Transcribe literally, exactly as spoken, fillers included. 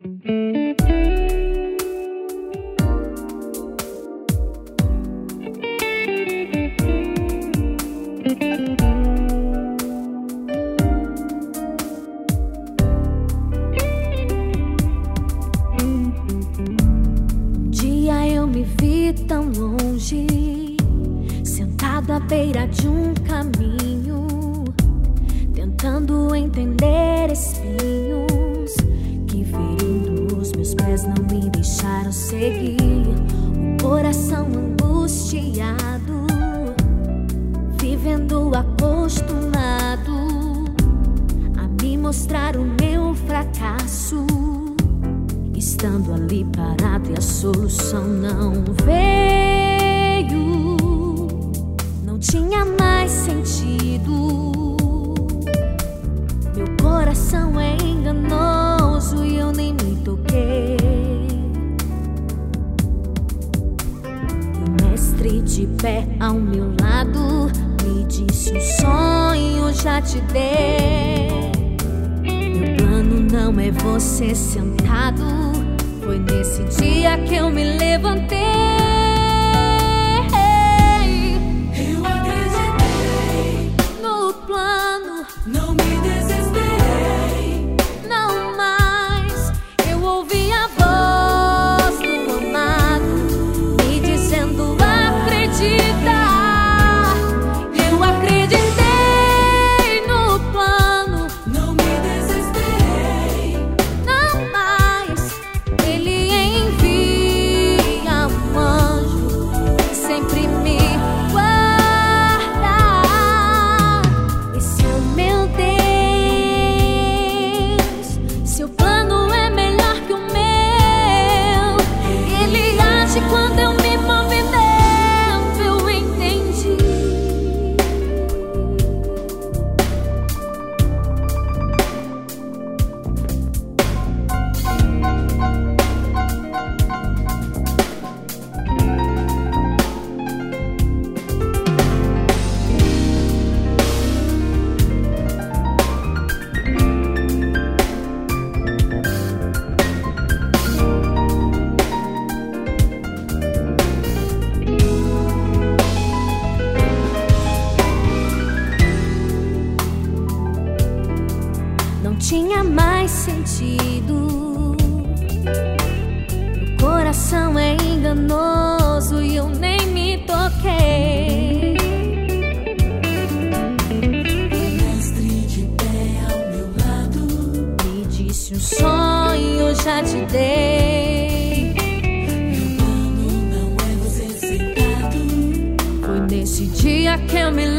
Um dia eu me vi tão longe, sentado à beira de um caminho, tentando entender espinhos que, ferindo os meus pés, não me deixaram seguir. O coração angustiado, vivendo acostumado a me mostrar o meu fracasso, estando ali parado e a solução não veio. Não tinha mais sentido. Meu coração é enganoso e eu nem me toquei. O mestre de pé ao meu lado me disse: um sonho já te dei. Meu plano não é você sentado. Foi nesse dia que eu me levantei. Eu acreditei No plano, não me desesperei. não mais. Eu ouvi a voz do amado me dizendo: acredita. Eu acreditei no plano, Não me desesperei. não mais. Ele envia um anjo que sempre me guarda. Esse é o meu Deus. Seu plano é melhor que o meu. Ele age quando eu me movimento. Eu entendi. Não tinha mais sentido. Meu coração é enganoso e eu nem me toquei. Mestre de pé ao meu lado, Me disse: um sonho já te dei. meu plano não é você sentado. Foi nesse dia que eu me